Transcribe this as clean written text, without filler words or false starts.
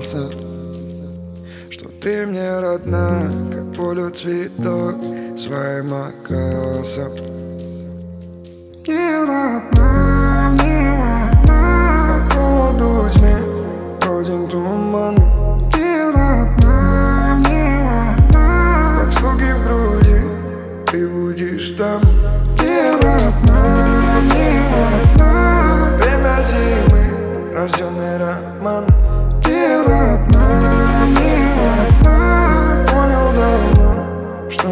признался, что ты мне родна, как полю цветок своим окрасом. Не родна.